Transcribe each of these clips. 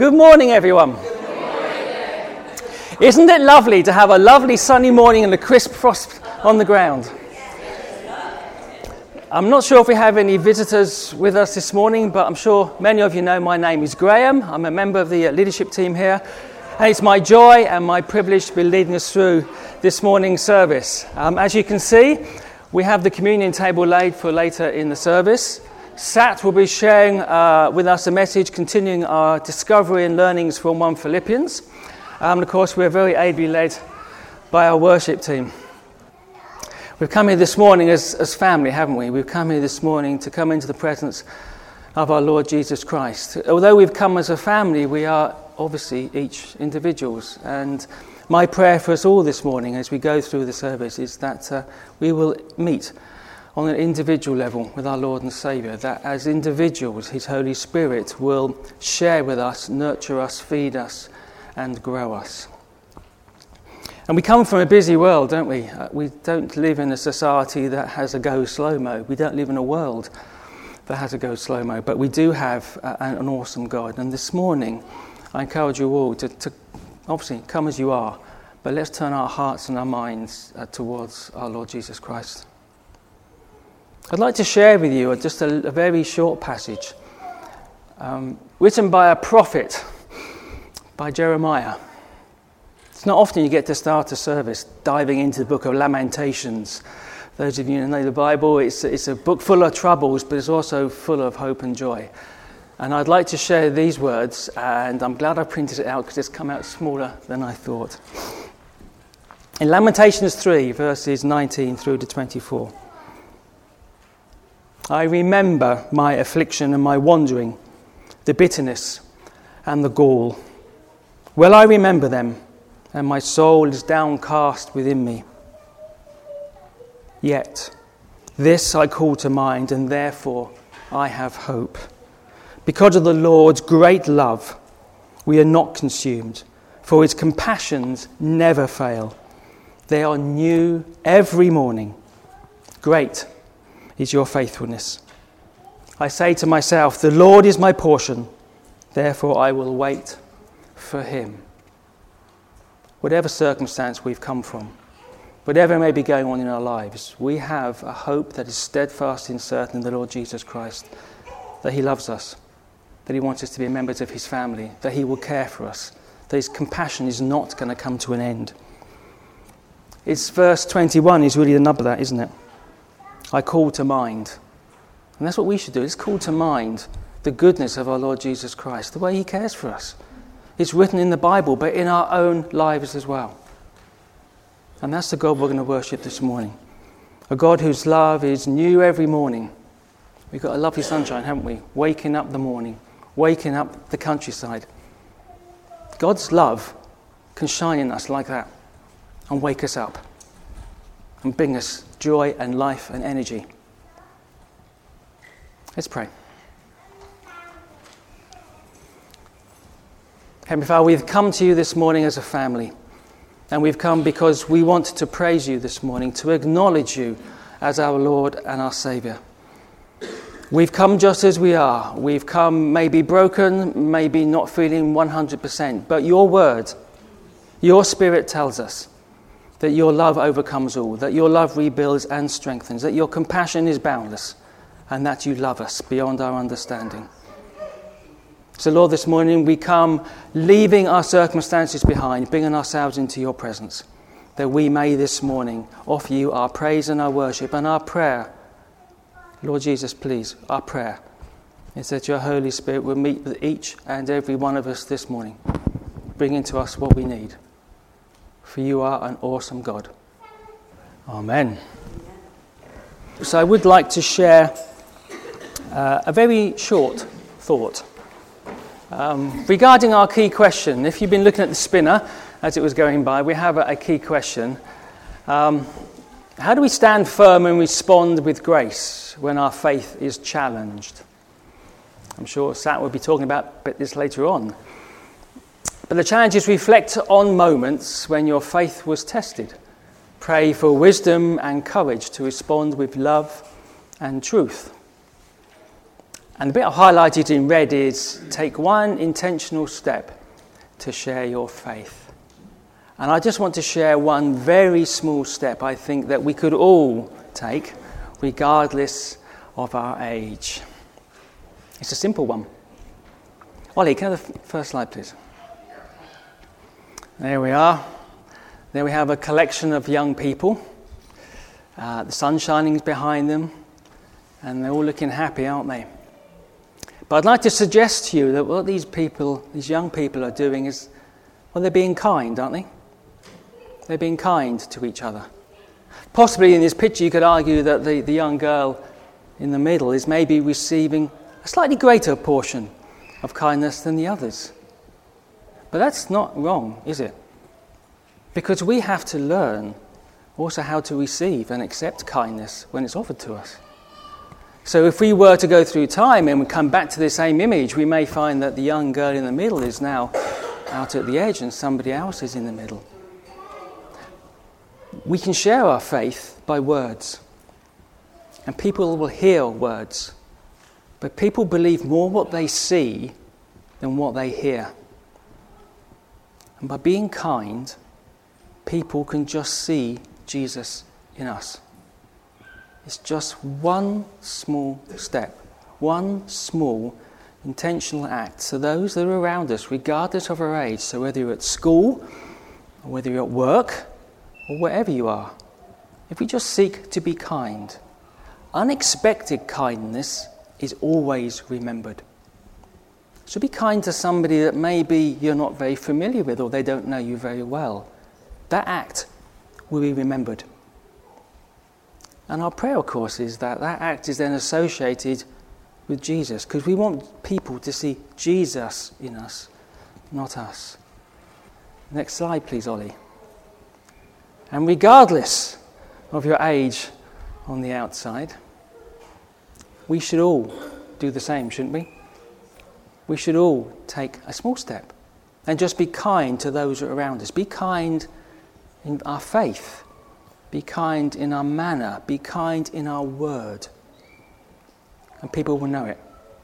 Good morning, everyone. Isn't it lovely to have a lovely sunny morning and a crisp frost on the ground? I'm not sure if we have any visitors with us this morning, but I'm sure many of you know my name is Graham. I'm a member of the leadership team here, and it's my joy and my privilege to be leading us through this morning's service. As you can see, we have the communion table laid for later in the service. Sat will be sharing with us a message continuing our discovery and learnings from 1 Philippians. And of course, we're very ably led by our worship team. We've come here this morning as family, haven't we? We've come here this morning to come into the presence of our Lord Jesus Christ. Although we've come as a family, we are obviously each individuals. And my prayer for us all this morning as we go through the service is that we will meet on an individual level with our Lord and Saviour, that as individuals His Holy Spirit will share with us, nurture us, feed us and grow us. And we come from a busy world, don't we? We don't live in a society that has a go slow-mo. We don't live in a world that has a go slow-mo, but we do have an awesome God. And this morning I encourage you all to obviously come as you are, but let's turn our hearts and our minds towards our Lord Jesus Christ. I'd like to share with you just a very short passage written by a prophet, by Jeremiah. It's not often you get to start a service diving into the book of Lamentations. Those of you who know the Bible, it's a book full of troubles, but it's also full of hope and joy. And I'd like to share these words, and I'm glad I printed it out because it's come out smaller than I thought. In Lamentations 3, verses 19 through to 24. I remember my affliction and my wandering, the bitterness and the gall. Well, I remember them, and my soul is downcast within me. Yet this I call to mind, and therefore I have hope. Because of the Lord's great love, we are not consumed, for His compassions never fail. They are new every morning. Great is your faithfulness. I say to myself, the Lord is my portion, therefore I will wait for Him. Whatever circumstance we've come from, whatever may be going on in our lives, we have a hope that is steadfast and certain in the Lord Jesus Christ, that He loves us, that He wants us to be members of His family, that He will care for us, that His compassion is not going to come to an end. It's verse 21 is really the nub of that, isn't it? I call to mind. And that's what we should do. Let's call to mind the goodness of our Lord Jesus Christ, the way He cares for us. It's written in the Bible, but in our own lives as well. And that's the God we're going to worship this morning. A God whose love is new every morning. We've got a lovely sunshine, haven't we? Waking up the morning, waking up the countryside. God's love can shine in us like that and wake us up and bring us joy and life and energy. Let's pray. Heavenly Father, we've come to you this morning as a family, and we've come because we want to praise you this morning, to acknowledge you as our Lord and our Saviour. We've come just as we are. We've come maybe broken, maybe not feeling 100%, but your word, your Spirit tells us that your love overcomes all, that your love rebuilds and strengthens, that your compassion is boundless, and that you love us beyond our understanding. So, Lord, this morning we come leaving our circumstances behind, bringing ourselves into your presence, that we may this morning offer you our praise and our worship and our prayer. Lord Jesus, please, our prayer is that your Holy Spirit will meet with each and every one of us this morning, bringing to us what we need. For you are an awesome God. Amen. So I would like to share a very short thought regarding our key question. If you've been looking at the spinner as it was going by, we have a key question. How do we stand firm and respond with grace when our faith is challenged? I'm sure Sat will be talking about this later on. But the challenge is reflect on moments when your faith was tested. Pray for wisdom and courage to respond with love and truth. And the bit I've highlighted in red is take one intentional step to share your faith. And I just want to share one very small step I think that we could all take, regardless of our age. It's a simple one. Ollie, can I have the first slide, please? There we are. There we have a collection of young people. The sun shining behind them, and they're all looking happy, aren't they? But I'd like to suggest to you that what these young people are doing is, well, they're being kind, aren't they? They're being kind to each other. Possibly in this picture you could argue that the young girl in the middle is maybe receiving a slightly greater portion of kindness than the others. But that's not wrong, is it? Because we have to learn also how to receive and accept kindness when it's offered to us. So if we were to go through time and we come back to the same image, we may find that the young girl in the middle is now out at the edge and somebody else is in the middle. We can share our faith by words, and people will hear words, but people believe more what they see than what they hear. And by being kind, people can just see Jesus in us. It's just one small step, one small intentional act. So those that are around us, regardless of our age, so whether you're at school, or whether you're at work, or wherever you are, if we just seek to be kind, unexpected kindness is always remembered. So be kind to somebody that maybe you're not very familiar with or they don't know you very well. That act will be remembered. And our prayer, of course, is that that act is then associated with Jesus, because we want people to see Jesus in us, not us. Next slide, please, Ollie. And regardless of your age on the outside, we should all do the same, shouldn't we? We should all take a small step and just be kind to those that are around us. Be kind in our faith. Be kind in our manner. Be kind in our word. And people will know it.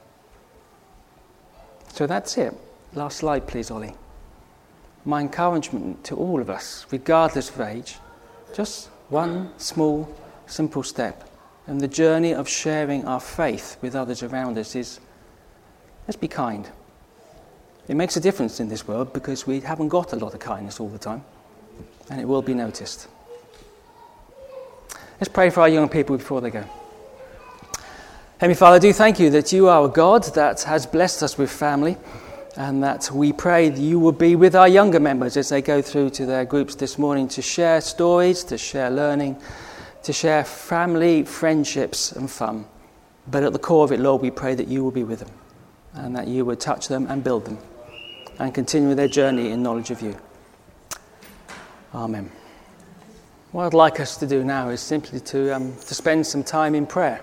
So that's it. Last slide, please, Ollie. My encouragement to all of us, regardless of age, just one small, simple step. And the journey of sharing our faith with others around us is, let's be kind. It makes a difference in this world because we haven't got a lot of kindness all the time. And it will be noticed. Let's pray for our young people before they go. Heavenly Father, I do thank you that you are a God that has blessed us with family, and that we pray that you will be with our younger members as they go through to their groups this morning to share stories, to share learning, to share family, friendships and fun. But at the core of it, Lord, we pray that you will be with them and that you would touch them and build them and continue their journey in knowledge of you. Amen. What I'd like us to do now is simply to spend some time in prayer.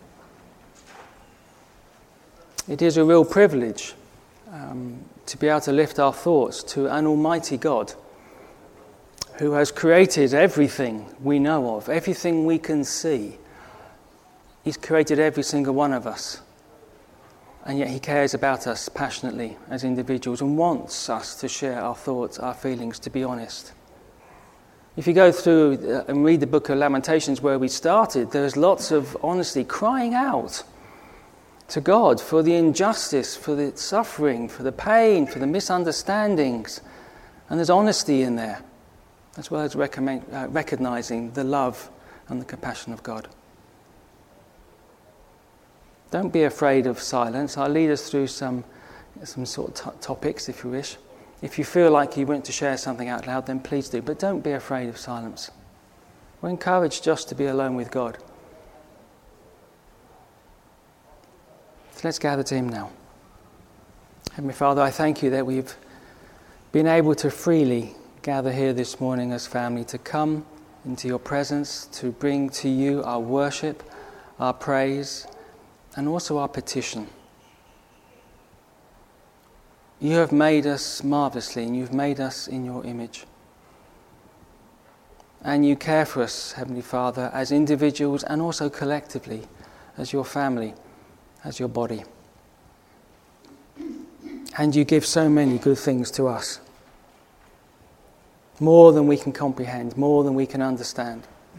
It is a real privilege to be able to lift our thoughts to an almighty God who has created everything we know of, everything we can see. He's created every single one of us. And yet he cares about us passionately as individuals and wants us to share our thoughts, our feelings, to be honest. If you go through and read the book of Lamentations where we started, there's lots of honesty, crying out to God for the injustice, for the suffering, for the pain, for the misunderstandings. And there's honesty in there, as well as recognizing the love and the compassion of God. Don't be afraid of silence. I'll lead us through some sort of topics, if you wish. If you feel like you want to share something out loud, then please do. But don't be afraid of silence. We're encouraged just to be alone with God. So let's gather to him now. Heavenly Father, I thank you that we've been able to freely gather here this morning as family, to come into your presence, to bring to you our worship, our praise, and also our petition. You have made us marvelously, and you've made us in your image. And you care for us, Heavenly Father, as individuals and also collectively, as your family, as your body. And you give so many good things to us. More than we can comprehend, more than we can understand.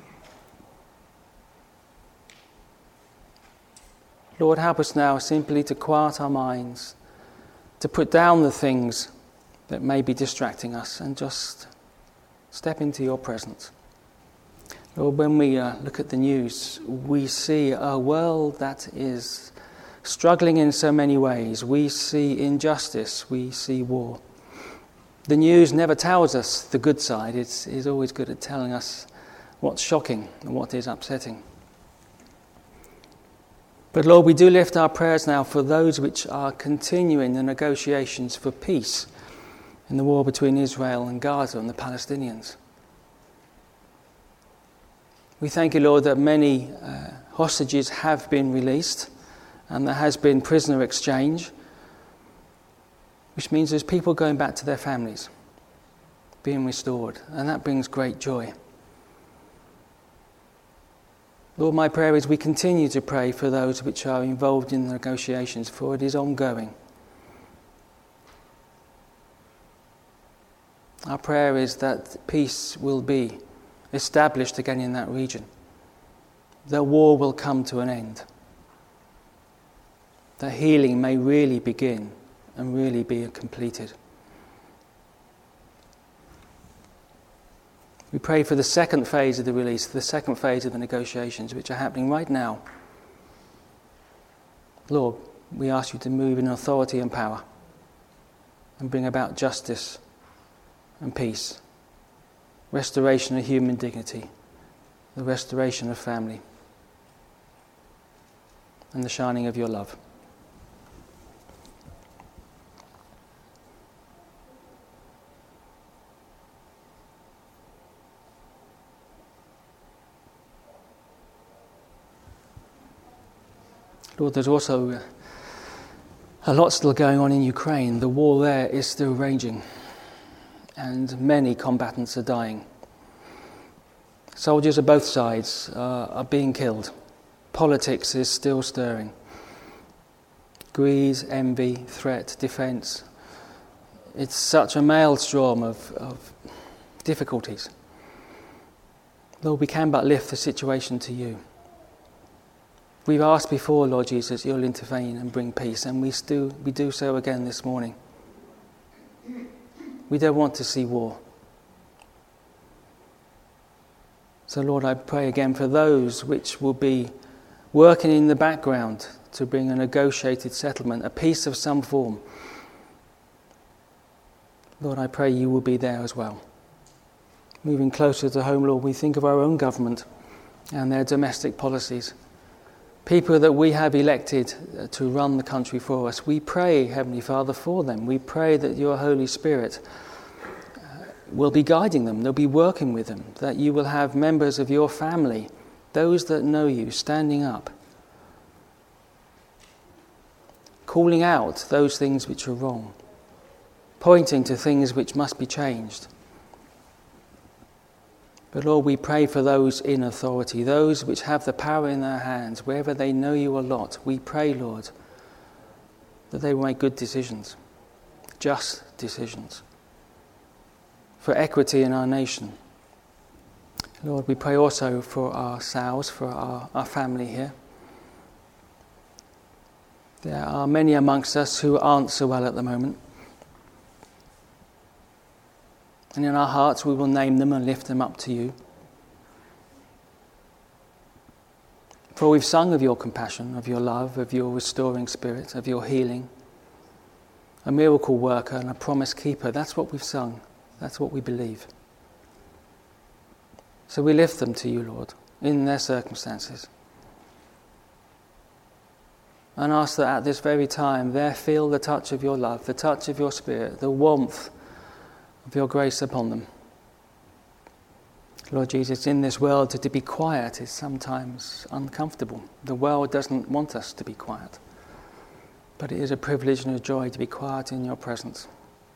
Lord, help us now simply to quiet our minds, to put down the things that may be distracting us and just step into your presence. Lord, when we look at the news, we see a world that is struggling in so many ways. We see injustice, we see war. The news never tells us the good side. It's always good at telling us what's shocking and what is upsetting. But Lord, we do lift our prayers now for those which are continuing the negotiations for peace in the war between Israel and Gaza and the Palestinians. We thank you, Lord, that many hostages have been released and there has been prisoner exchange, which means there's people going back to their families, being restored, and that brings great joy. Lord, my prayer is we continue to pray for those which are involved in the negotiations, for it is ongoing. Our prayer is that peace will be established again in that region. The war will come to an end. That healing may really begin and really be completed. We pray for the second phase of the release, the second phase of the negotiations, which are happening right now. Lord, we ask you to move in authority and power and bring about justice and peace, restoration of human dignity, the restoration of family, and the shining of your love. Lord, there's also a lot still going on in Ukraine. The war there is still raging, and many combatants are dying. Soldiers of both sides are being killed. Politics is still stirring. Greed, envy, threat, defence. It's such a maelstrom of difficulties. Lord, we can but lift the situation to you. We've asked before, Lord Jesus, you'll intervene and bring peace, and we do so again this morning. We don't want to see war. So, Lord, I pray again for those which will be working in the background to bring a negotiated settlement, a peace of some form. Lord, I pray you will be there as well. Moving closer to home, Lord, we think of our own government and their domestic policies. People that we have elected to run the country for us. We pray, Heavenly Father, for them. We pray that your Holy Spirit will be guiding them, they'll be working with them, that you will have members of your family, those that know you, standing up, calling out those things which are wrong, pointing to things which must be changed. But Lord, we pray for those in authority, those which have the power in their hands, wherever they know you a lot. We pray, Lord, that they will make good decisions, just decisions, for equity in our nation. Lord, we pray also for ourselves, for our family here. There are many amongst us who aren't so well at the moment. And in our hearts we will name them and lift them up to you. For we've sung of your compassion, of your love, of your restoring spirit, of your healing, a miracle worker and a promise keeper. That's what we've sung. That's what we believe. So we lift them to you, Lord, in their circumstances. And ask that at this very time they feel the touch of your love, the touch of your spirit, the warmth of your grace upon them. Lord Jesus, in this world to be quiet is sometimes uncomfortable. The world doesn't want us to be quiet. But it is a privilege and a joy to be quiet in your presence.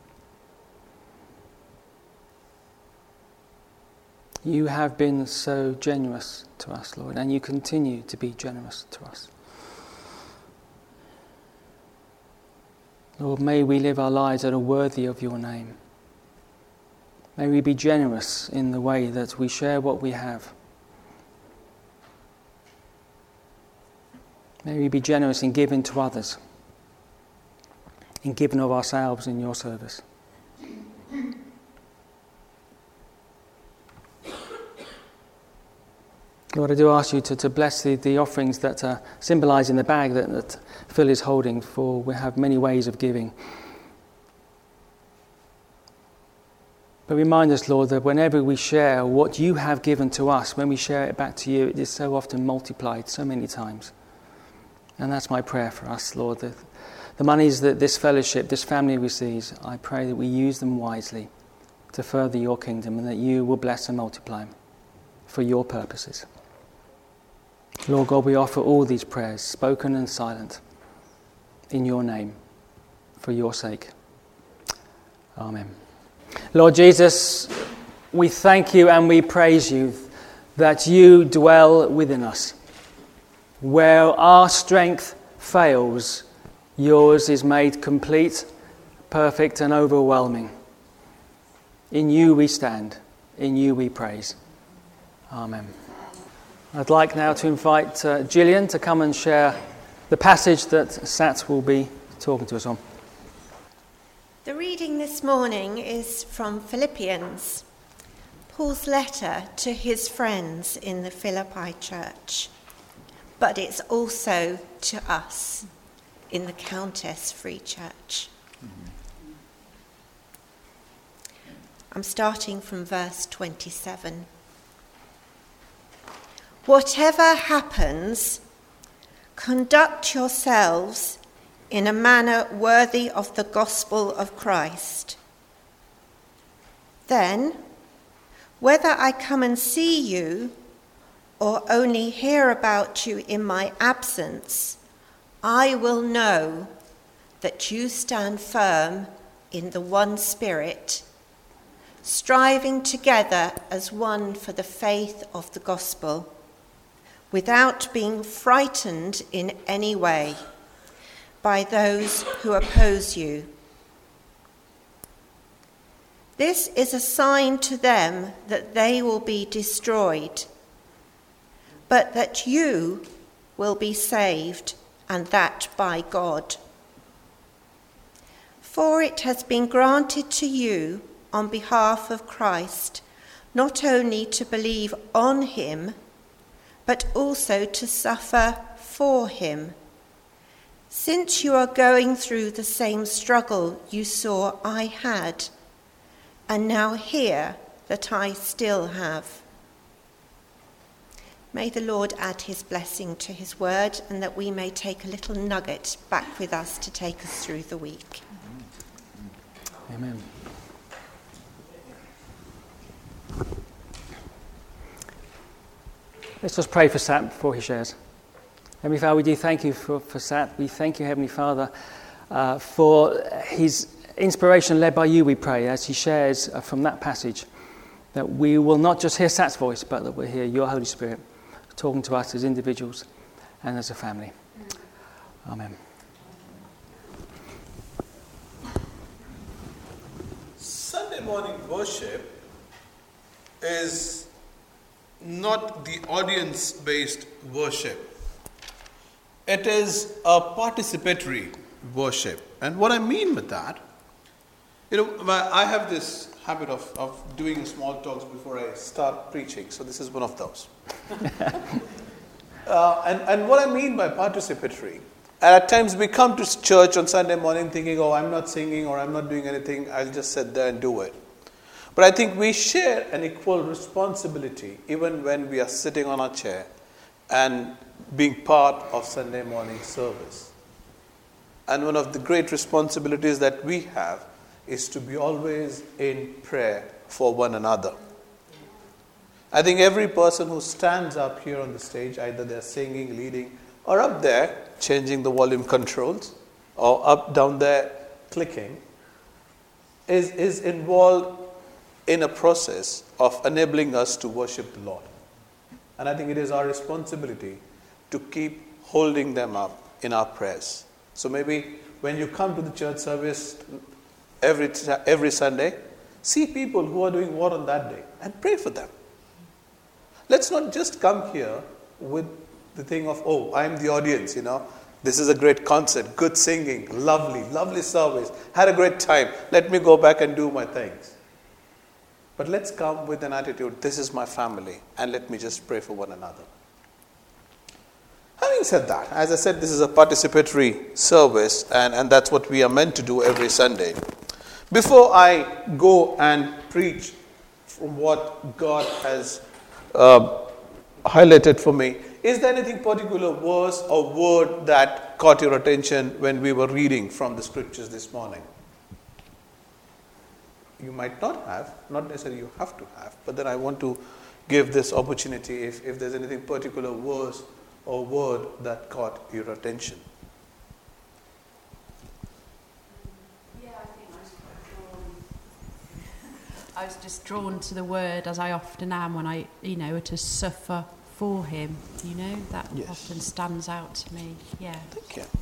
You have been so generous to us, Lord, and you continue to be generous to us. Lord, may we live our lives that are worthy of your name. May we be generous in the way that we share what we have. May we be generous in giving to others, in giving of ourselves in your service. Lord, I do ask you to bless the offerings that are symbolised in the bag that Phil is holding, for we have many ways of giving. But remind us, Lord, that whenever we share what you have given to us, when we share it back to you, it is so often multiplied so many times. And that's my prayer for us, Lord. The monies that this fellowship, this family receives, I pray that we use them wisely to further your kingdom, and that you will bless and multiply them for your purposes. Lord God, we offer all these prayers, spoken and silent, in your name, for your sake. Amen. Lord Jesus, we thank you and we praise you that you dwell within us. Where our strength fails, yours is made complete, perfect and overwhelming. In you we stand, in you we praise. Amen. I'd like now to invite Gillian to come and share the passage that Sat will be talking to us on. The reading this morning is from Philippians, Paul's letter to his friends in the Philippi church, but it's also to us in the Countess Free Church. I'm starting from verse 27. Whatever happens, conduct yourselves in a manner worthy of the gospel of Christ. Then, whether I come and see you or only hear about you in my absence, I will know that you stand firm in the one Spirit, striving together as one for the faith of the gospel, without being frightened in any way by those who oppose you. This is a sign to them that they will be destroyed, but that you will be saved, and that by God. For it has been granted to you on behalf of Christ not only to believe on him, but also to suffer for him, since you are going through the same struggle you saw I had, and now hear that I still have. May the Lord add his blessing to his word, and that we may take a little nugget back with us to take us through the week. Amen. Let's just pray for Sat before he shares. Heavenly Father, we do thank you for Sat. We thank you, Heavenly Father, for his inspiration led by you, we pray, as he shares from that passage, that we will not just hear Sat's voice, but that we'll hear your Holy Spirit talking to us as individuals and as a family. Amen. Sunday morning worship is not the audience-based worship. It is a participatory worship. And what I mean with that, I have this habit of doing small talks before I start preaching, so this is one of those. And what I mean by participatory, at times we come to church on Sunday morning thinking, oh, I'm not singing or I'm not doing anything, I'll just sit there and do it. But I think we share an equal responsibility even when we are sitting on our chair and being part of Sunday morning service. And one of the great responsibilities that we have is to be always in prayer for one another. I think every person who stands up here on the stage, either they're singing, leading, or up there changing the volume controls, or up down there clicking, is involved in a process of enabling us to worship the Lord. And I think it is our responsibility to keep holding them up in our prayers. So maybe when you come to the church service every Sunday, see people who are doing what on that day and pray for them. Let's not just come here with the thing of, oh, I'm the audience, This is a great concert, good singing, lovely service, had a great time. Let me go back and do my things. But let's come with an attitude, this is my family, and let me just pray for one another. Having said that, as I said, this is a participatory service, and that's what we are meant to do every Sunday. Before I go and preach from what God has highlighted for me, is there anything particular verse or word that caught your attention when we were reading from the scriptures this morning? You might not have, not necessarily you have to have, but then I want to give this opportunity if there's anything particular verse or word that caught your attention. Yeah, I think I was just drawn to the word, as I often am when I, to suffer for him, that Yes. often stands out to me. Yeah. Thank you.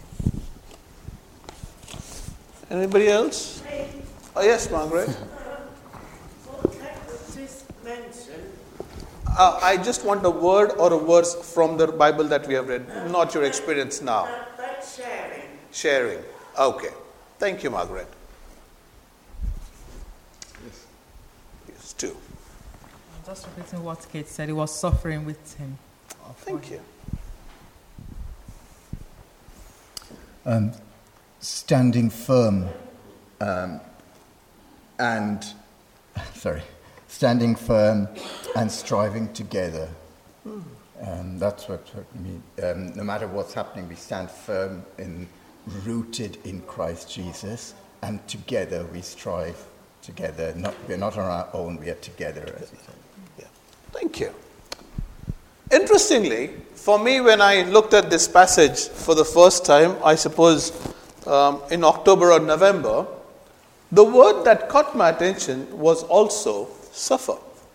Anybody else? Oh, yes, Margaret. What was this mentioned? I just want a word or a verse from the Bible that we have read, not your experience now. That's sharing. Sharing. Okay. Thank you, Margaret. Yes, too. Just repeating what Kate said, he was suffering with him. Thank you. Standing firm standing firm and striving together. That's what no matter what's happening, we stand firm and rooted in Christ Jesus, and together we strive together. We're not on our own, we are together, as he said. Yeah. Thank you. Interestingly, for me, when I looked at this passage for the first time, I suppose in October or November, the word that caught my attention was also suffer.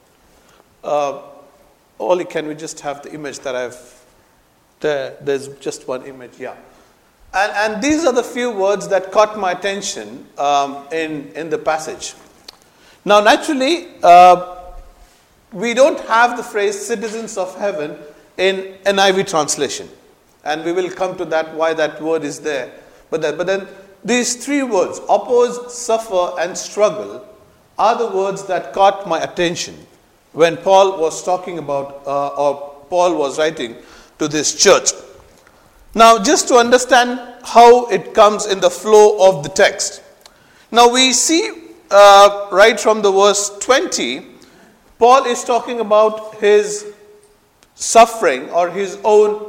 Ollie, can we just have the image that there's just one image, yeah. And these are the few words that caught my attention in the passage. Now, naturally, we don't have the phrase citizens of heaven in NIV translation. And we will come to that, why that word is there. But then these three words, oppose, suffer, and struggle, are the words that caught my attention when Paul was talking about, or Paul was writing to this church. Now, just to understand how it comes in the flow of the text. Now, we see right from the verse 20, Paul is talking about his suffering or his own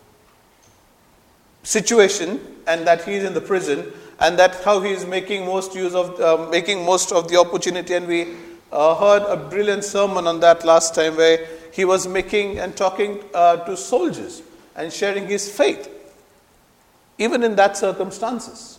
situation, and that he is in the prison, and that how he is making most of the opportunity. And we heard a brilliant sermon on that last time, where he was making and talking to soldiers and sharing his faith, even in that circumstances.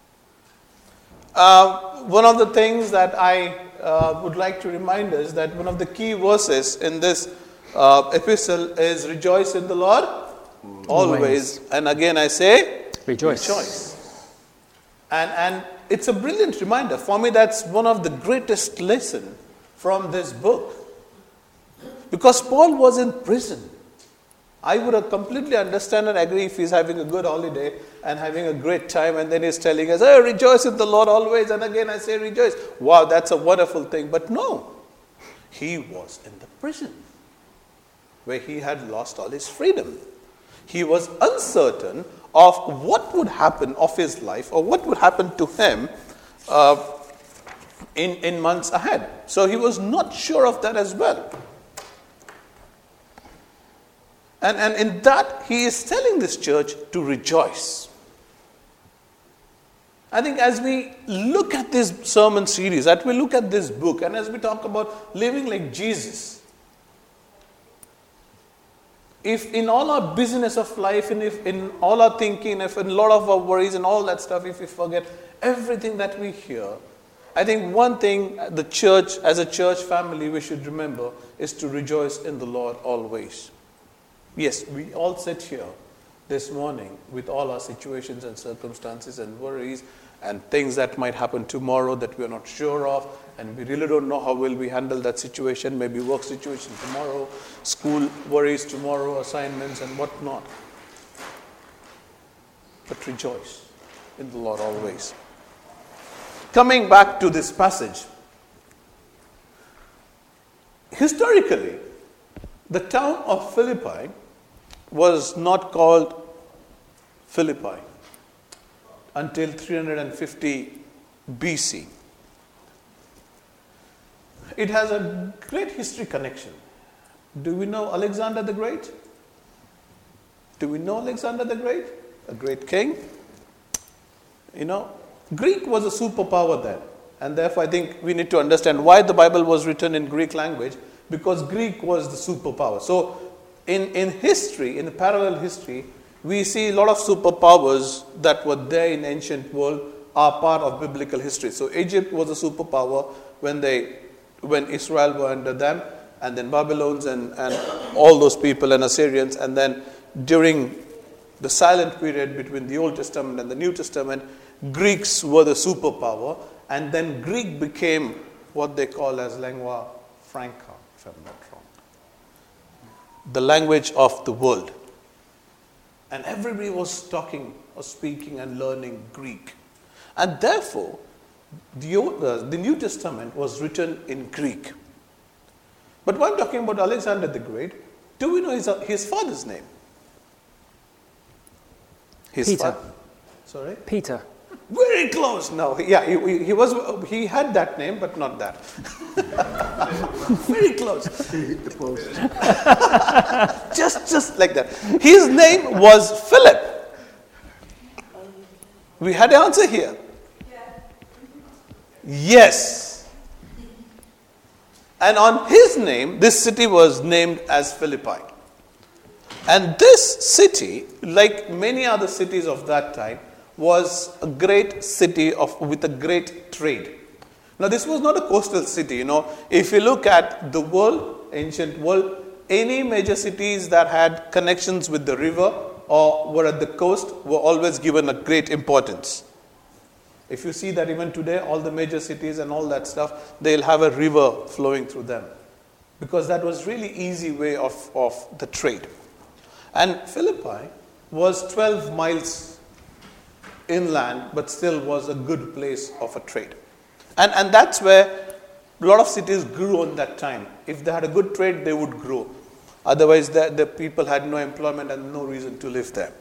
One of the things that I would like to remind us, that one of the key verses in this epistle is rejoice in the Lord always. And again I say, rejoice. And it's a brilliant reminder. For me, that's one of the greatest lessons from this book. Because Paul was in prison. I would have completely understand and agree if he's having a good holiday and having a great time, and then he's telling us, oh, rejoice in the Lord always. And again I say rejoice. Wow, that's a wonderful thing. But no, he was in the prison where he had lost all his freedom. He was uncertain of what would happen of his life, or what would happen to him in months ahead. So he was not sure of that as well. And in that, he is telling this church to rejoice. I think as we look at this sermon series, as we look at this book, and as we talk about living like Jesus, if in all our busyness of life, and if in all our thinking, if in a lot of our worries and all that stuff, if we forget everything that we hear, I think one thing the church, as a church family, we should remember is to rejoice in the Lord always. Yes, we all sit here this morning with all our situations and circumstances and worries and things that might happen tomorrow that we are not sure of, and we really don't know how will we handle that situation, maybe work situation tomorrow, school worries tomorrow, assignments and whatnot. But rejoice in the Lord always. Coming back to this passage, historically, the town of Philippi was not called Philippi until 350 BC. It has a great history connection. Do we know Alexander the Great? Do we know Alexander the Great? A great king. Greek was a superpower then. And therefore I think we need to understand why the Bible was written in Greek language, because Greek was the superpower. So in history, in the parallel history, we see a lot of superpowers that were there in ancient world are part of biblical history. So Egypt was a superpower when Israel were under them, and then Babylonians and all those people and Assyrians, and then during the silent period between the Old Testament and the New Testament, Greeks were the superpower, and then Greek became what they call as lingua franca, if I'm not wrong. The language of the world. And everybody was talking or speaking and learning Greek. And therefore, the New Testament was written in Greek. But when I'm talking about Alexander the Great, do we know his father's name? Peter. Sorry? Peter. Very close. No, yeah, he had that name, but not that. Very close. The post. Just like that. His name was Philip. We had an answer here. Yes. And on his name, this city was named as Philippi. And this city, like many other cities of that time, was a great city with a great trade. Now, this was not a coastal city. If you look at the world, ancient world, any major cities that had connections with the river or were at the coast were always given a great importance. If you see that even today, all the major cities and all that stuff, they'll have a river flowing through them, because that was really easy way of the trade. And Philippi was 12 miles inland, but still was a good place of a trade. And that's where a lot of cities grew on that time. If they had a good trade, they would grow. Otherwise, the people had no employment and no reason to live there.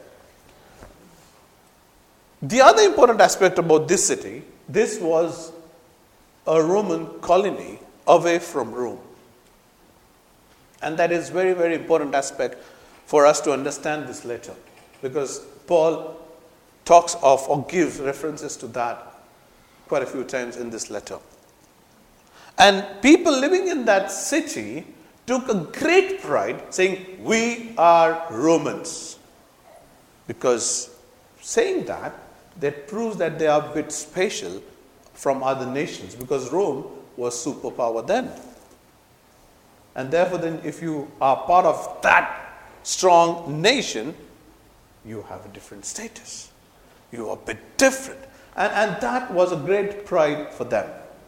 The other important aspect about this city, this was a Roman colony away from Rome. And that is very, very important aspect for us to understand this letter, because Paul talks of or gives references to that quite a few times in this letter. And people living in that city took a great pride saying, we are Romans. Because saying that proves that they are a bit special from other nations, because Rome was superpower then. And therefore then if you are part of that strong nation, you have a different status. You are a bit different. And that was a great pride for them.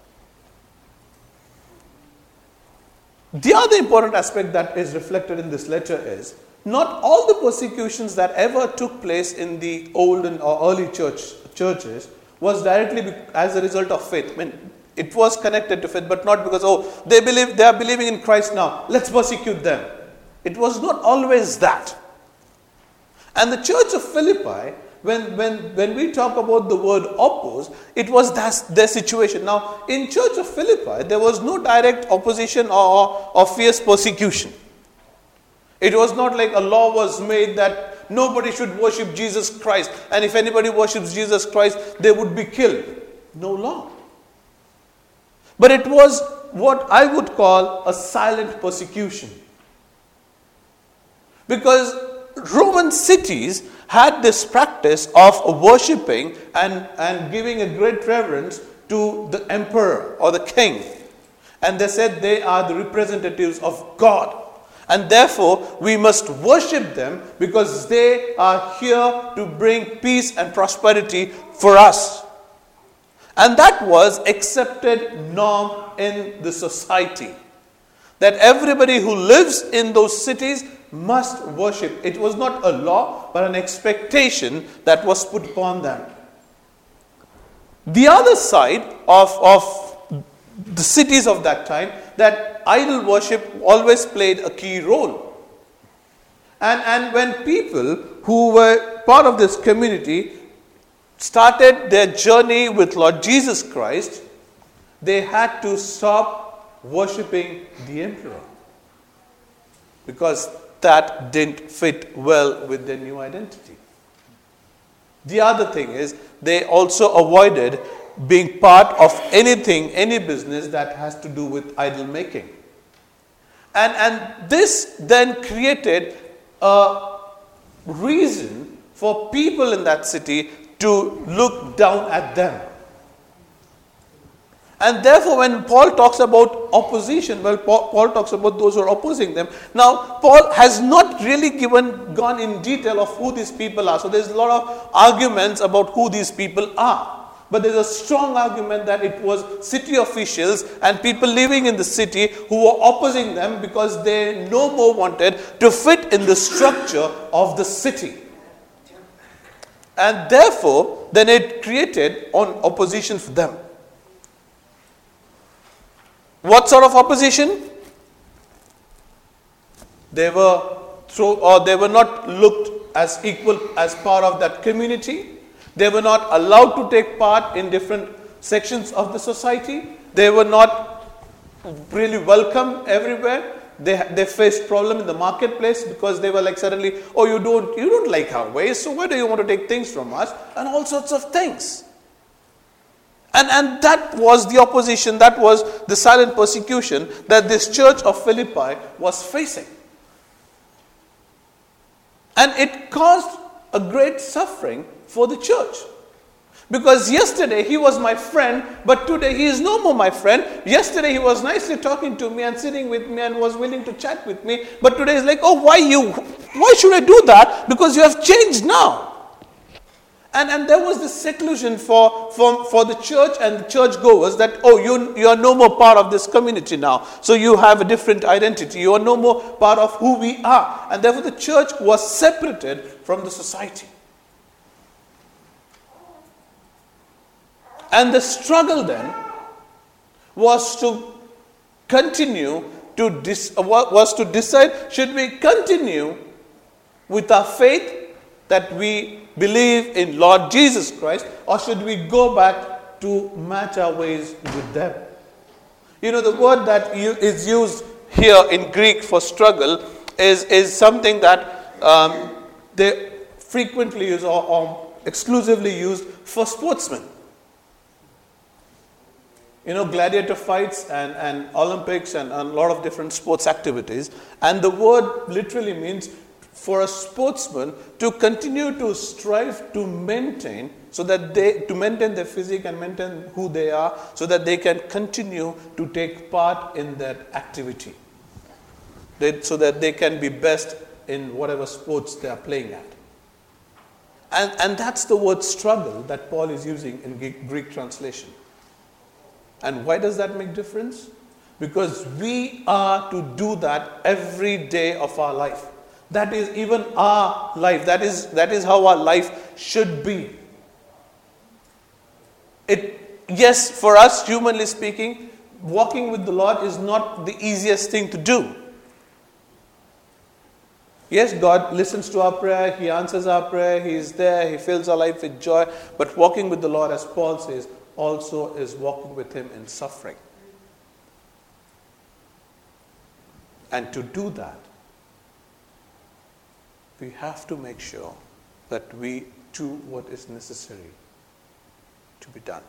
The other important aspect that is reflected in this letter is, not all the persecutions that ever took place in the olden or early churches was directly as a result of faith. I mean, it was connected to faith, but not because, they are believing in Christ now, let's persecute them. It was not always that. And the church of Philippi, when we talk about the word oppose, it was their situation. Now, in church of Philippi, there was no direct opposition or fierce persecution. It was not like a law was made that nobody should worship Jesus Christ, and if anybody worships Jesus Christ, they would be killed. No law. But it was what I would call a silent persecution. Because Roman cities had this practice of worshipping and giving a great reverence to the emperor or the king. And they said they are the representatives of God. And therefore, we must worship them because they are here to bring peace and prosperity for us. And that was accepted norm in the society. That everybody who lives in those cities must worship. It was not a law, but an expectation that was put upon them. The other side of the cities of that time, that idol worship always played a key role. And when people who were part of this community started their journey with Lord Jesus Christ, they had to stop worshipping the emperor, because that didn't fit well with their new identity. The other thing is, they also avoided being part of anything, any business that has to do with idol making. And this then created a reason for people in that city to look down at them. And therefore, when Paul talks about opposition, well, Paul talks about those who are opposing them. Now, Paul has not really gone in detail of who these people are. So there's a lot of arguments about who these people are. But there's a strong argument that it was city officials and people living in the city who were opposing them because they no more wanted to fit in the structure of the city. And therefore, then it created opposition for them. What sort of opposition? They were not looked as equal as part of that community. They were not allowed to take part in different sections of the society. They were not really welcome everywhere. They faced problem in the marketplace because they were like suddenly, oh, you don't like our ways, so why do you want to take things from us? And all sorts of things. And that was the opposition, that was the silent persecution that this church of Philippi was facing. And it caused a great suffering for the church. Because yesterday he was my friend, but today he is no more my friend. Yesterday he was nicely talking to me and sitting with me and was willing to chat with me. But today he's like, oh, why should I do that? Because you have changed now. And there was this seclusion for the church and the churchgoers that, oh, you are no more part of this community now. So you have a different identity. You are no more part of who we are. And therefore the church was separated from the society. And the struggle then was to continue was to decide, should we continue with our faith that we believe in Lord Jesus Christ, or should we go back to match our ways with them? You know, the word that is used here in Greek for struggle is something that they frequently use or exclusively used for sportsmen. You know, gladiator fights and Olympics and a lot of different sports activities. And the word literally means for a sportsman to continue to strive to maintain, to maintain their physique and maintain who they are, so that they can continue to take part in that activity. So that they can be best in whatever sports they are playing at. And that's the word struggle that Paul is using in Greek translation. And why does that make difference? Because we are to do that every day of our life. That is even our life. That is how our life should be. Yes, for us, humanly speaking, walking with the Lord is not the easiest thing to do. Yes, God listens to our prayer, He answers our prayer, He is there, He fills our life with joy. But walking with the Lord, as Paul says, also is walking with Him in suffering. And to do that, we have to make sure that we do what is necessary to be done.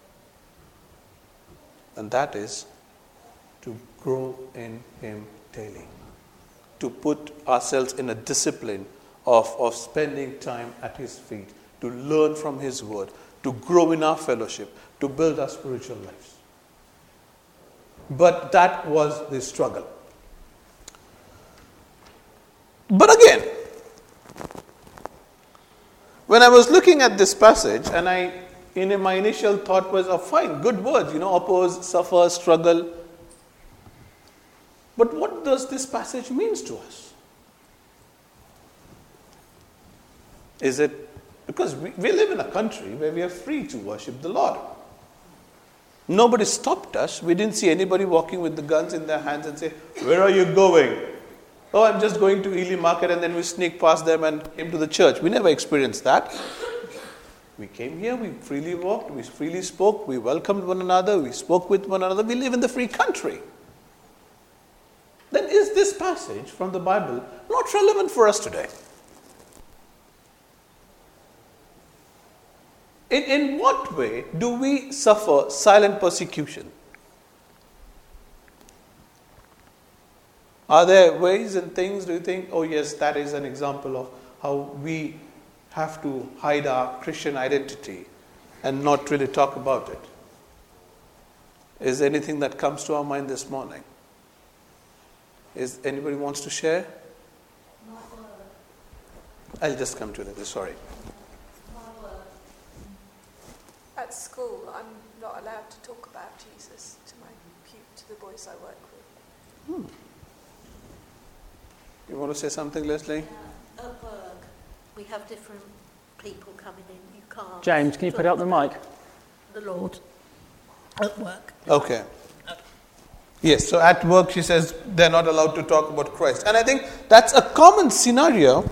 And that is to grow in Him daily. To put ourselves in a discipline of spending time at His feet, to learn from His Word, to grow in our fellowship, to build our spiritual lives. But that was the struggle. when I was looking at this passage, and my initial thought was, oh, fine, good words, oppose, suffer, struggle. But what does this passage mean to us? Is it because we live in a country where we are free to worship the Lord? Nobody stopped us. We didn't see anybody walking with the guns in their hands and say, where are you going? Oh, I'm just going to Ely Market, and then we sneak past them and came to the church. We never experienced that. We came here, we freely walked, we freely spoke, we welcomed one another, we spoke with one another. We live in the free country. Then is this passage from the Bible not relevant for us today? In what way do we suffer silent persecution? Are there ways and things, do you think, oh yes, that is an example of how we have to hide our Christian identity and not really talk about it? Is there anything that comes to our mind this morning? Is anybody wants to share? I'll just come to it, sorry. At school, I'm not allowed to talk about Jesus to the boys I work with. You want to say something, Leslie? At work, we have different people coming in. You can't. James, can you put up the mic? The Lord. At work. Okay. Yes, so at work she says they're not allowed to talk about Christ. And I think that's a common scenario.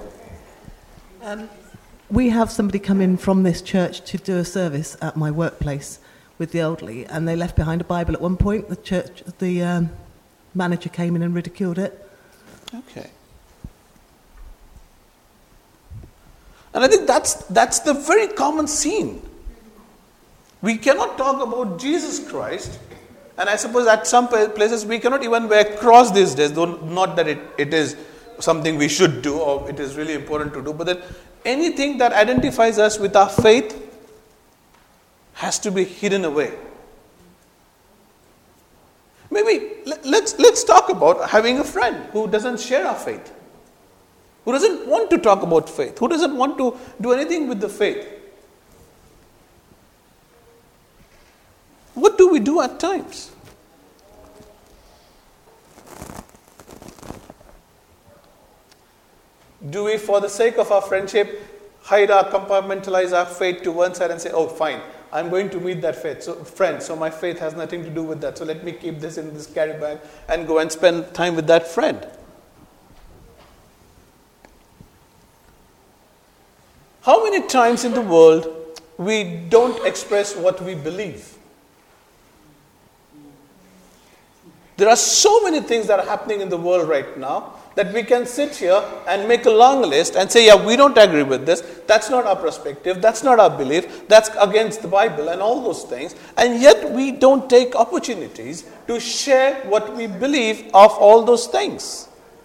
We have somebody come in from this church to do a service at my workplace with the elderly, and they left behind a Bible at one point. The manager came in and ridiculed it. Okay. And I think that's the very common scene. We cannot talk about Jesus Christ, and I suppose at some places we cannot even wear cross these days, though not that it is something we should do or it is really important to do, but that anything that identifies us with our faith has to be hidden away. Maybe let's talk about having a friend who doesn't share our faith, who doesn't want to talk about faith, who doesn't want to do anything with the faith. What do we do at times? Do we, for the sake of our friendship, compartmentalize our faith to one side and say, oh, fine, I'm going to meet that friend, so my faith has nothing to do with that, so let me keep this in this carry bag and go and spend time with that friend. How many times in the world we don't express what we believe? There are so many things that are happening in the world right now that we can sit here and make a long list and say, yeah, we don't agree with this. That's not our perspective. That's not our belief. That's against the Bible and all those things. And yet we don't take opportunities to share what we believe of all those things.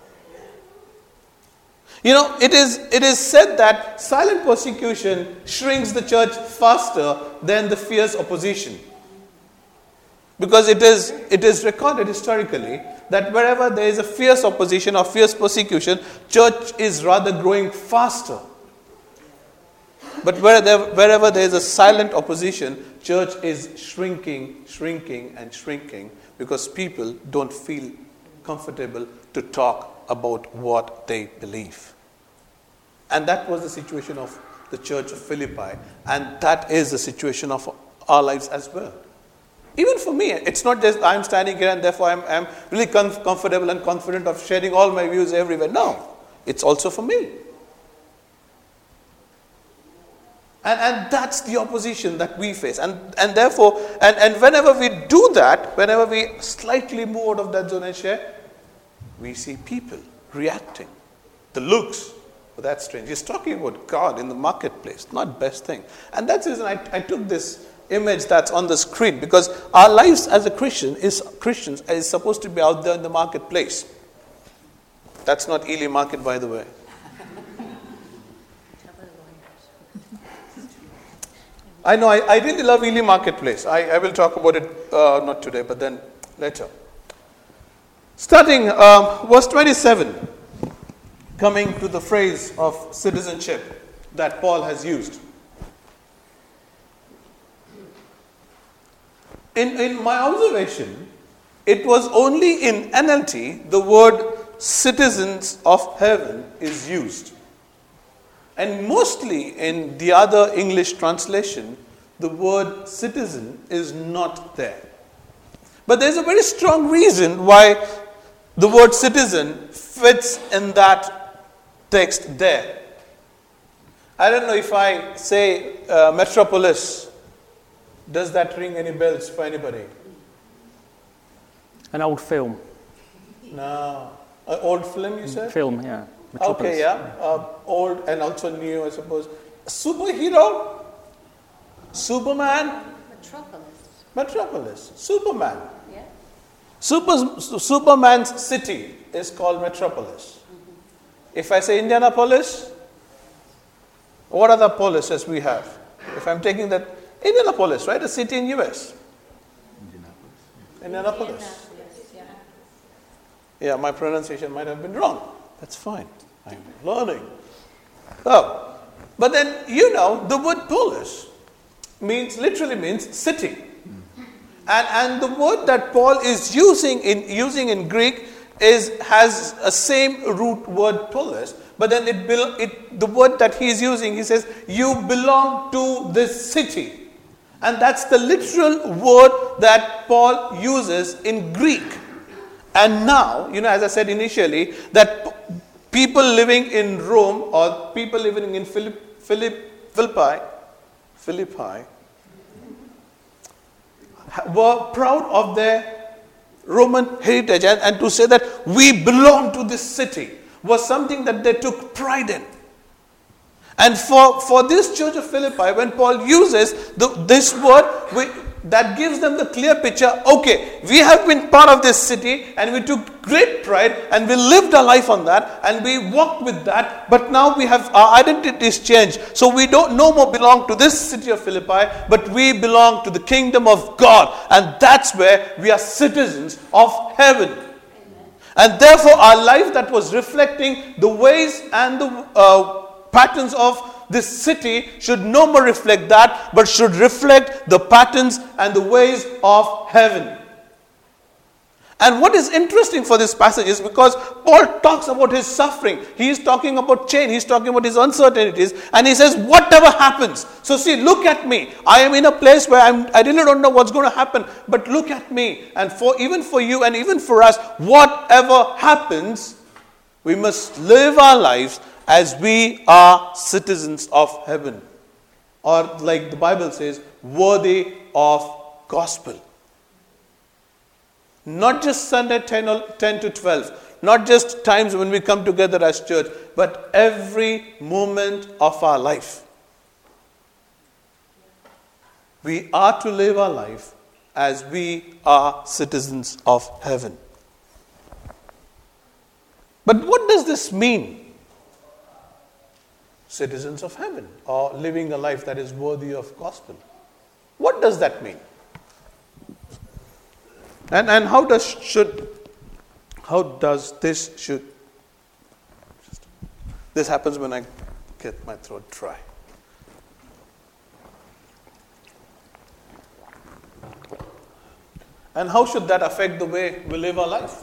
It is said that silent persecution shrinks the church faster than the fierce opposition. Because it is recorded historically that wherever there is a fierce opposition or fierce persecution, church is rather growing faster. But wherever there is a silent opposition, church is shrinking because people don't feel comfortable to talk about what they believe. And that was the situation of the church of Philippi, and that is the situation of our lives as well. Even for me, it's not just I'm standing here and therefore I'm really comfortable and confident of sharing all my views everywhere. No, it's also for me. And that's the opposition that we face. And therefore, and whenever we do that, whenever we slightly move out of that zone and share, we see people reacting. The looks, oh, that's strange. He's talking about God in the marketplace, not best thing. And that's the reason I took this image that's on the screen, because our lives as Christians is supposed to be out there in the marketplace. That's not Ely Market, by the way. I know, I really love Ely Marketplace. I will talk about it, not today, but then later. Starting verse 27, coming to the phrase of citizenship. that Paul has used. In my observation, it was only in NLT the word citizens of heaven is used. And mostly in the other English translation, the word citizen is not there. But there's a very strong reason why the word citizen fits in that text there. I don't know if I say metropolis, does that ring any bells for anybody? An old film. No. An old film, you said? Film, yeah. Metropolis. Okay, yeah. Old and also new, I suppose. Superhero? Superman? Metropolis. Superman. Yeah. Superman's city is called Metropolis. If I say Indianapolis, what other polices we have? If I'm taking that, Indianapolis, right? A city in US. Indianapolis. Yeah, my pronunciation might have been wrong. That's fine. I'm learning. Oh, but then, the word polis literally means city. And the word that Paul is using in Greek has a same root word polis, but then the word that he is using, he says, you belong to this city. And that's the literal word that Paul uses in Greek. And now, as I said initially, that people living in Rome or people living in Philippi were proud of their Roman heritage. And to say that we belong to this city was something that they took pride in. And for this church of Philippi, when Paul uses this word, that gives them the clear picture, okay, we have been part of this city and we took great pride and we lived our life on that and we walked with that, but now we have our identities changed. So we don't no more belong to this city of Philippi, but we belong to the kingdom of God, and that's where we are citizens of heaven. Amen. And therefore our life that was reflecting the ways and the patterns of this city should no more reflect that, but should reflect the patterns and the ways of heaven. And what is interesting for this passage is because Paul talks about his suffering. He is talking about change. He's talking about his uncertainties. And he says, whatever happens. So see, look at me. I am in a place where I really don't know what's going to happen. But look at me. And even for you and even for us, whatever happens, we must live our lives as we are citizens of heaven. Or like the Bible says, worthy of gospel. Not just Sunday 10 to 12. Not just times when we come together as church. But every moment of our life. We are to live our life as we are citizens of heaven. But what does this mean? Citizens of heaven, or living a life that is worthy of gospel. What does that mean? And how does this should? This happens when I get my throat dry. And how should that affect the way we live our life?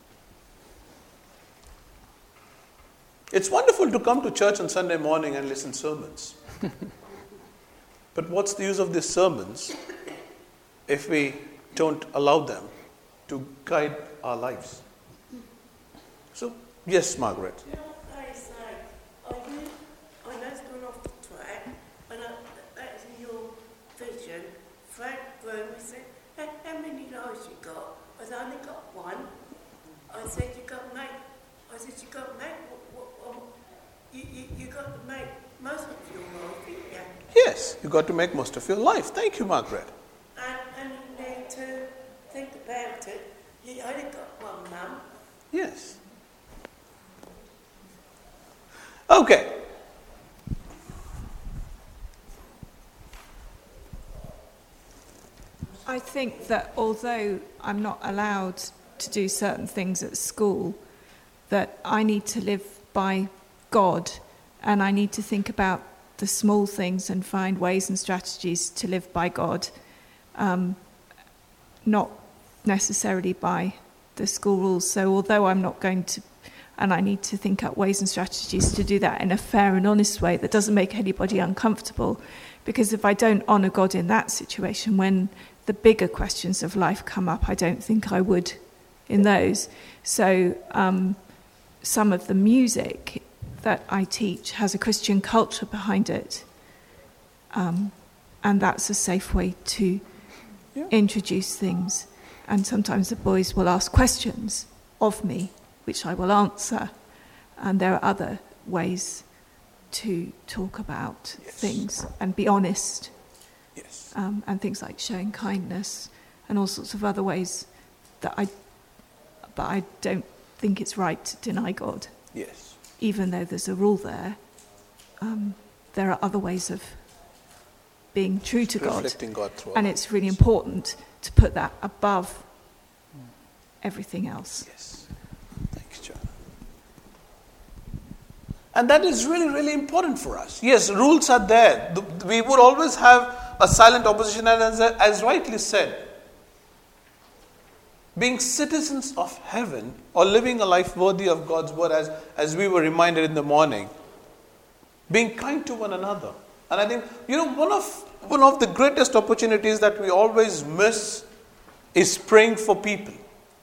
It's wonderful to come to church on Sunday morning and listen to sermons. But what's the use of these sermons if we don't allow them to guide our lives? So, yes, Margaret. You know what I say? I know it's gone off the track, and that's in your vision. Frank Broom said, how many lives you got? I said, I only got one. I said, you got to make. You got to make most of your life, didn't you? Yes, you got to make most of your life. Thank you, Margaret. And you need to think about it. You only got one mum. Yes. Okay. I think that although I'm not allowed to do certain things at school, that I need to live by God, and I need to think about the small things and find ways and strategies to live by God, not necessarily by the school rules. So although I'm not going to, and I need to think up ways and strategies to do that in a fair and honest way that doesn't make anybody uncomfortable, because if I don't honour God in that situation, when the bigger questions of life come up, I don't think I would in those. So some of the music that I teach has a Christian culture behind it, and that's a safe way to introduce things. And sometimes the boys will ask questions of me, which I will answer, and there are other ways to talk about things and be honest, and things like showing kindness and all sorts of other ways but I don't think it's right to deny God. Yes. Even though there's a rule there, there are other ways of being true to God. Reflecting God through and it's really important to put that above everything else. Yes. Thanks, John. And that is really, really important for us. Yes, rules are there. We would always have a silent opposition, and as rightly said, being citizens of heaven or living a life worthy of God's word, as we were reminded in the morning, being kind to one another. And I think, one of the greatest opportunities that we always miss is praying for people.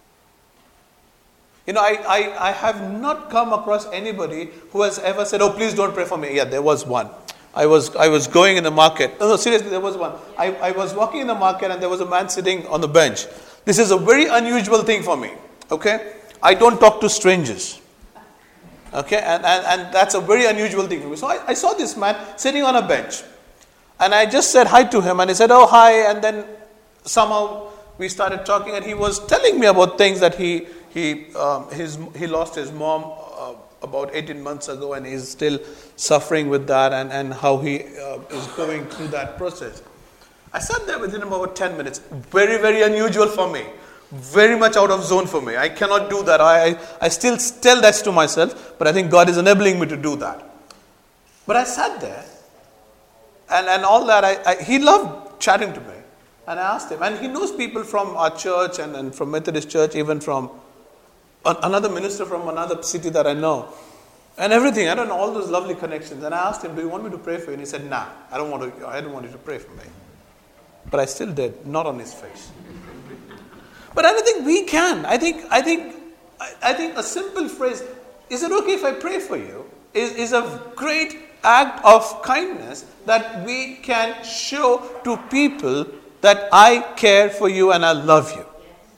I have not come across anybody who has ever said, "Oh, please don't pray for me." Yeah, there was one. I was going in the market. No, seriously, there was one. I was walking in the market and there was a man sitting on the bench. This is a very unusual thing for me. Okay? I don't talk to strangers. Okay? And that's a very unusual thing for me. So I saw this man sitting on a bench. And I just said hi to him. And he said, "Oh, hi." And then somehow we started talking. And he was telling me about things that he lost his mom about 18 months ago, and he's still suffering with that, and how he is going through that process. I sat there with him about 10 minutes. Very, very unusual for me. Very much out of zone for me. I cannot do that. I still tell that to myself, but I think God is enabling me to do that. But I sat there, and all that, he loved chatting to me. And I asked him, and he knows people from our church and from Methodist Church, even from another minister from another city that I know, and everything. I don't know, all those lovely connections. And I asked him, "Do you want me to pray for you?" And he said, "Nah, I don't want you to pray for me." But I still did, not on his face. But I don't think we can. I think a simple phrase, "Is it okay if I pray for you?" is a great act of kindness that we can show to people, that I care for you and I love you.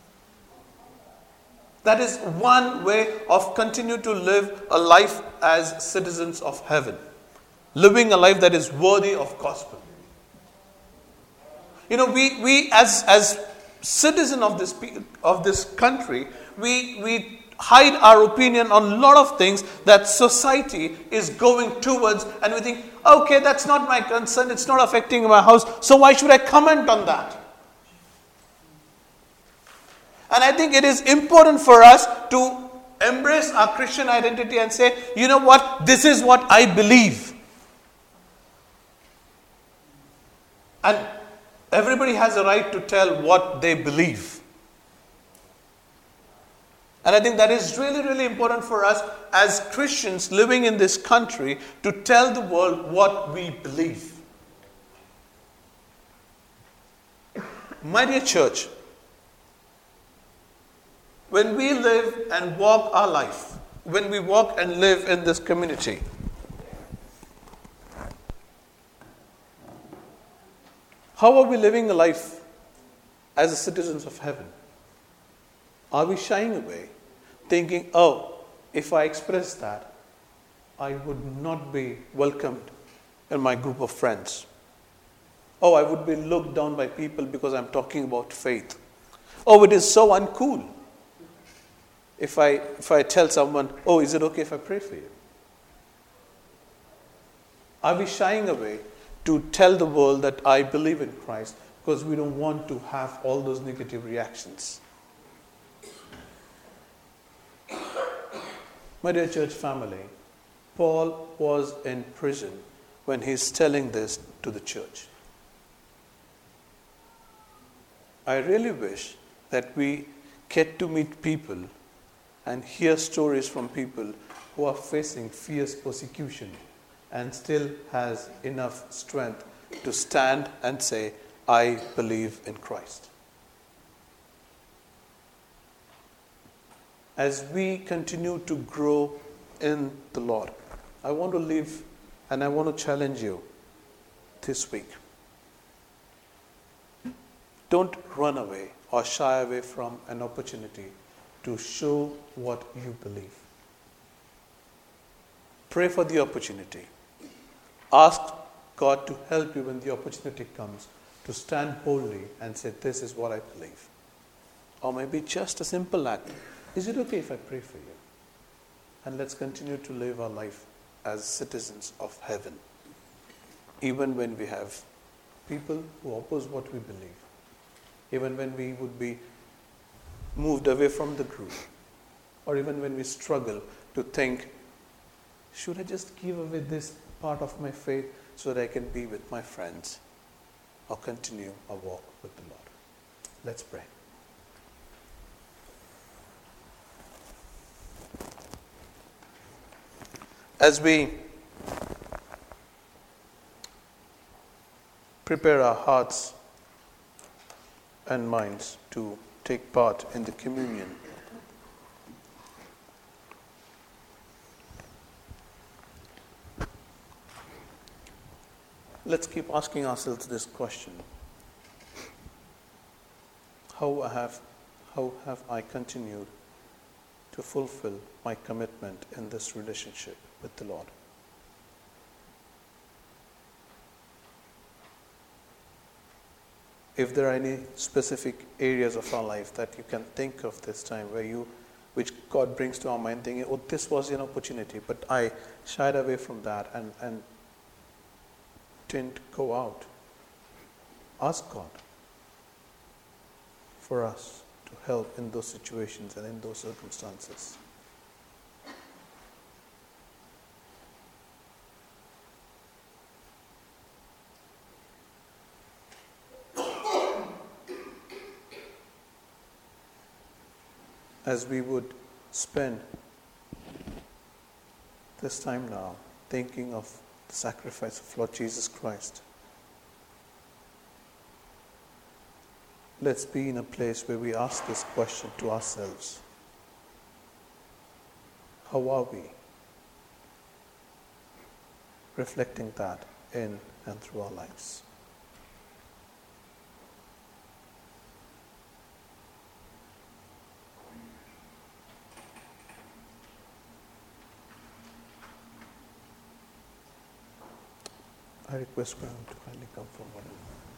That is one way of continuing to live a life as citizens of heaven. Living a life that is worthy of gospel. We as citizens of this country, we hide our opinion on a lot of things that society is going towards, and we think, okay, that's not my concern, it's not affecting my house, so why should I comment on that? And I think it is important for us to embrace our Christian identity and say, "You know what? This is what I believe." And everybody has a right to tell what they believe. And I think that is really, really important for us as Christians living in this country to tell the world what we believe. My dear church, when we live and walk our life, when we walk and live in this community, how are we living a life as citizens of heaven? Are we shying away, thinking, "Oh, if I express that, I would not be welcomed in my group of friends. Oh, I would be looked down by people because I'm talking about faith. Oh, it is so uncool if I tell someone, 'Oh, is it okay if I pray for you?'" Are we shying away to tell the world that I believe in Christ because we don't want to have all those negative reactions? My dear church family, Paul was in prison when he's telling this to the church. I really wish that we get to meet people and hear stories from people who are facing fierce persecution and still has enough strength to stand and say, I believe in Christ. As we continue to grow in the Lord, I want to leave and I want to challenge you this week. Don't run away or shy away from an opportunity to show what you believe. Pray for the opportunity. Ask God to help you when the opportunity comes to stand boldly and say, this is what I believe. Or maybe just a simple act. Is it okay if I pray for you? And let's continue to live our life as citizens of heaven, even when we have people who oppose what we believe, even when we would be moved away from the group, or even when we struggle to think, should I just give away this part of my faith so that I can be with my friends or continue our walk with the Lord? Let's pray. As we prepare our hearts and minds to take part in the communion, let's keep asking ourselves this question. How have I continued to fulfill my commitment in this relationship with the Lord? If there are any specific areas of our life that you can think of this time which God brings to our mind thinking, oh, this was an opportunity, but I shied away from that and didn't go out. Ask God for us to help in those situations and in those circumstances. As we would spend this time now thinking of the sacrifice of Lord Jesus Christ, let's be in a place where we ask this question to ourselves. How are we reflecting that in and through our lives? I request Graham to kindly come forward.